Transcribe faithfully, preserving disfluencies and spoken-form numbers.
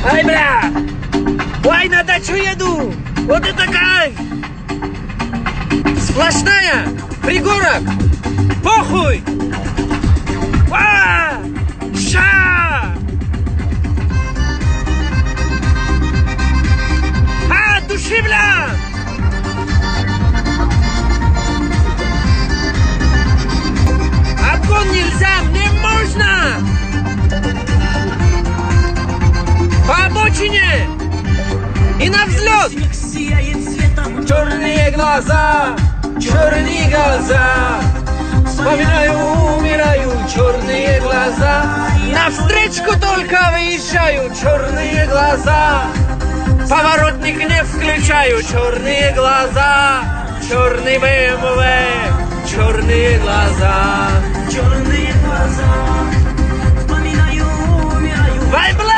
Ай, бля! Ой, на дачу еду! Вот это кайф! Сплошная! Пригорок! Похуй! А! Ша! А, души, бля! Обгон нельзя, мне можно! По обочине! И на взлет! Черные глаза, черные глаза, вспоминаю, умираю, черные глаза. На встречку только выезжаю, черные глаза. Поворотник не включаю, черные глаза. Черный бэ эм вэ, черные глаза. Черные глаза.